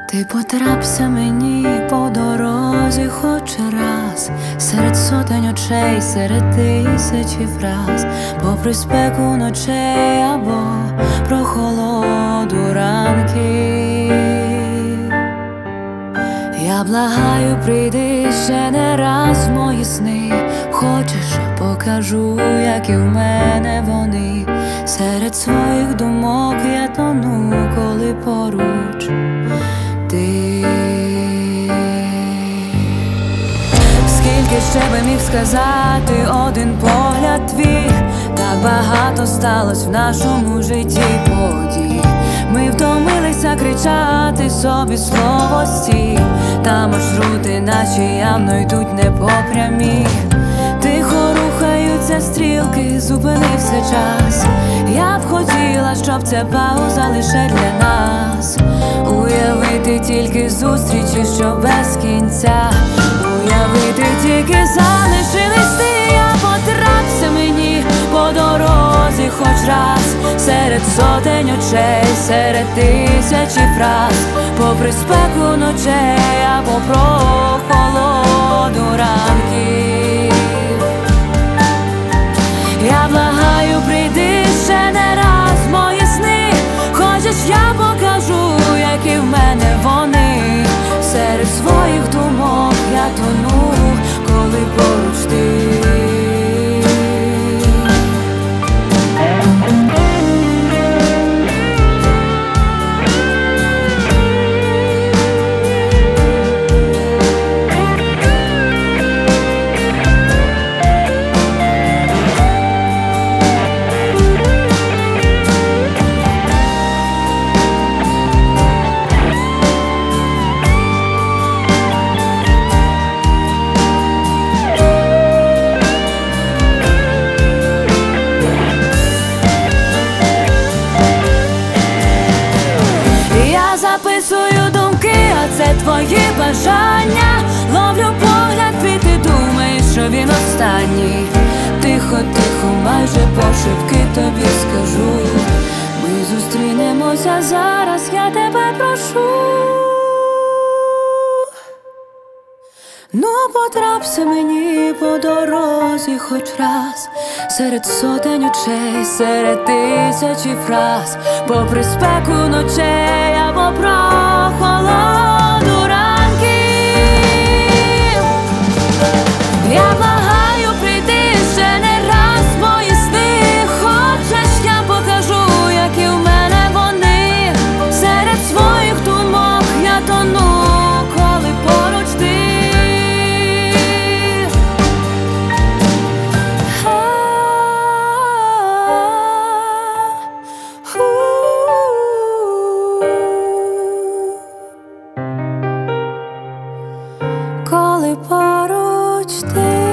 Ти потрапся мені по дорозі хоч раз, серед сотень очей, серед тисячі фраз, попри спеку ночей або прохолоду ранків. Я благаю, прийди ще не раз в мої сни. Хочеш, покажу, як і в мене вони. Серед своїх думок я тону, коли поруч ти. Скільки ще би міг сказати один погляд твій, так багато сталось в нашому житті подій. Ми втомилися кричати собі слово стій, та маршрути наші явно йдуть не по прямій. Тихо рухаються стрілки, зупинився час. Я б хотіла, щоб ця пауза лише для нас. Уявити тільки зустрічі, що без кінця. Уявити тільки залишились ти. Я потрапся мені по дорозі хоч раз, серед сотень очей, серед тисячі фраз, попри спеку ночей або прохолоду ранків. Я благаю, прийди ще не раз в мої сни. Хочеш, я покажу, які в мене вони. Серед своїх думок я тону, коли поруч ти. Записую думки, а це твої бажання. Ловлю погляд твій, ти думаєш, що він останній. Тихо, тихо, майже пошепки тобі скажу. Ми зустрінемося зараз, я тебе прошу. Ну, потрапся мені по дорозі хоч раз, серед сотень очей, серед тисячі фраз, попри спеку ночей або прохолоду ранків. Я благаю, прийди ще не раз в мої сни. Хочеш, я покажу, які в мене вони. Серед своїх думок я тону, коли поруч ти. Коли поруч ти.